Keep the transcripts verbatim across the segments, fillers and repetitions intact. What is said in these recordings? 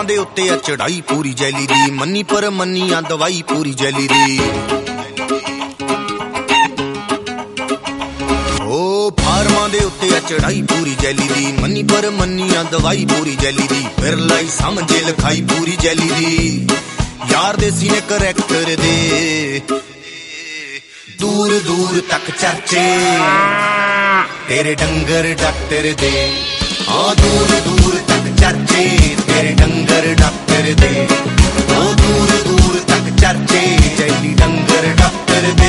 ਫਾਰਮਾਂ ਦੇ ਉੱਤੇ ਆ ਚੜਾਈ ਪੂਰੀ ਜੈਲੀ ਦੀ, ਮੰਨੀ ਪਰ ਮੰਨੀ ਆ ਦਵਾਈ ਪੂਰੀ ਜੈਲੀ ਦੀ। ਓ ਫਾਰਮਾਂ ਦੇ ਉੱਤੇ ਆ ਚੜਾਈ ਪੂਰੀ ਜੈਲੀ ਦੀ, ਮੰਨੀ ਪਰ ਮੰਨੀ ਆ ਦਵਾਈ ਪੂਰੀ ਜੈਲੀ ਦੀ। ਫਿਰ ਲਈ ਸਮਝੇ ਲਿਖਾਈ ਪੂਰੀ ਜੈਲੀ ਦੀ, ਯਾਰ ਦੇ ਸੀਨੇ ਕਰੈਕਟਰ ਦੇ ਦੂਰ ਦੂਰ ਤੱਕ ਚਰਚੇ ਤੇਰੇ ਡੰਗਰ ਡਾਕਟਰ ਦੇ। हाँ दूर दूर तक चर्चे तेरे डंगर डॉक्टर दे, हाँ दूर दूर तक चर्चे जैली डंगर डॉक्टर दे।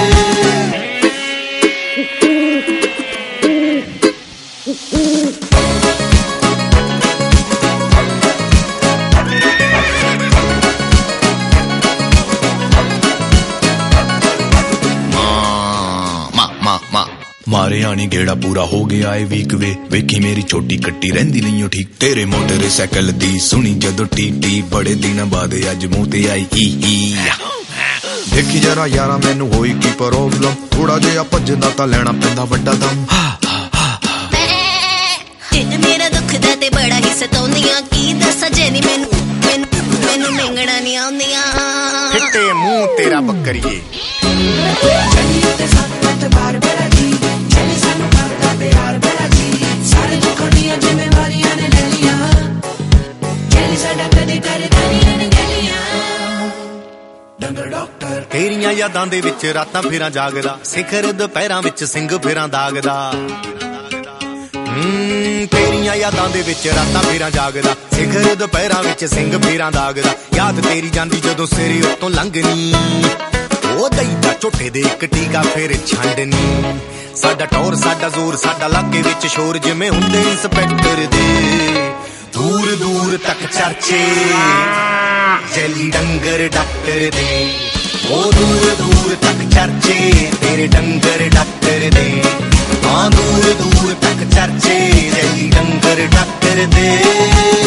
मारे आनी गेड़ा पूरा हो गया है वीक वे, वेखी मेरी छोटी कट्टी रहिंदी नहीं हो ठीक। तेरे मोटर साइकिल दी सुनी जदों टी टी, बड़े दिन बाद अज मूंह ते आई ही ही। देखी जरा यारा मैनू होई की प्रॉब्लम, थोड़ा जिहा भजदा तां लैना पैंदा वड्डा दम। ढिड मेरा दुखदा ते बड़ा ही सताउंदियां, की दस्सां जेनी मैनू मैनू मैनू निंगड़ा नहीं आउंदियां। हिट्टे मुंह तेरा बकरिए तेरियां यादां दे विच रातां फेरां जागदा, सिखर दुपहरां विच सिंह फेरां दागदा। तेरियां यादां दे विच रातां फेरां जागदा, सिखर दुपहरां विच सिंह फेरां दागदा। याद तेरी जांदी जदों सिरे उत्तों लंघनी, ओ दईदा झोटे दे इक टीका फिर छंडनी। साडा टौर साडा जोर साडा लागे विच शोर, जिवें हुंदे इंस्पैक्टर दे दूर दूर तक चर्चे जैली डंगर डॉक्टर दे। ओ दूर दूर तक चर्चे तेरे डंगर डॉक्टर दे, हाँ दूर दूर तक चर्चे जैली डंगर डॉक्टर दे।